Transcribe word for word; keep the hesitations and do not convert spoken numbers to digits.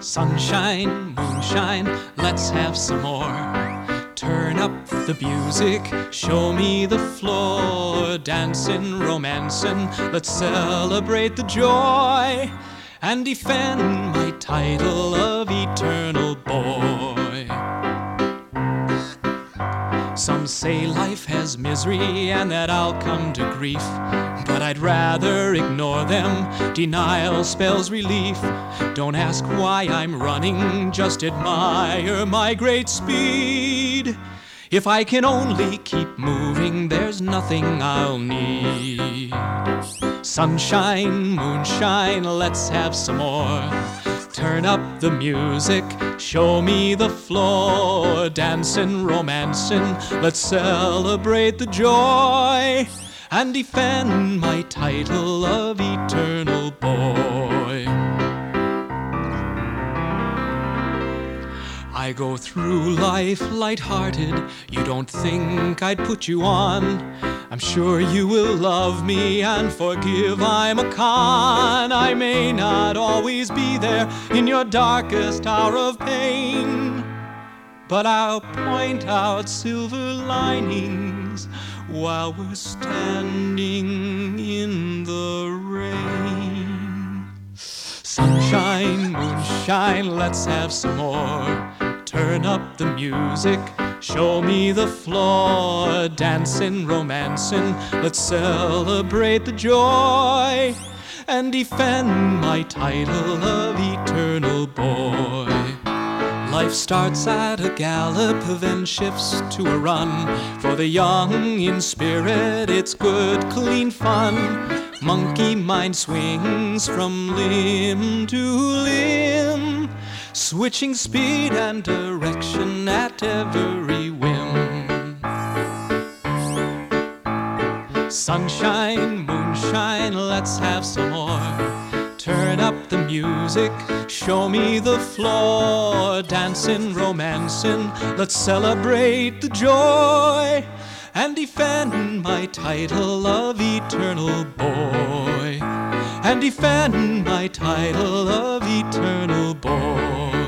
Sunshine, moonshine, let's have some more. Turn up the music, show me the floor. Dancing, romancing, let's celebrate the joy and defend my title of eternal boy. Some say life has misery and that I'll come to grief, but I'd rather ignore them. Denial spells relief. Don't ask why I'm running, just admire my great speed. If I can only keep moving, there's nothing I'll need. Sunshine, moonshine, let's have some more. Turn up the music, show me the floor. Dancing, romancing, let's celebrate the joy and defend my title of eternal boy. I go through life light-hearted, you don't think I'd put you on. I'm sure you will love me and forgive I'm a con. I may not always be there in your darkest hour of pain, but I'll point out silver linings while we're standing in the rain. Sunshine, moonshine, let's have some more. Turn up the music, show me the floor. Dancing, romancing, let's celebrate the joy and defend my title of eternal boy. Life starts at a gallop, then shifts to a run. For the young in spirit, it's good, clean fun. Monkey mind swings from limb to limb, switching speed and direction at every whim. Sunshine, moonshine, let's have some more. Turn up the music, show me the floor. Dancing, romancing, let's celebrate the joy and defend my title of eternal boy. And defend my title of eternal boy.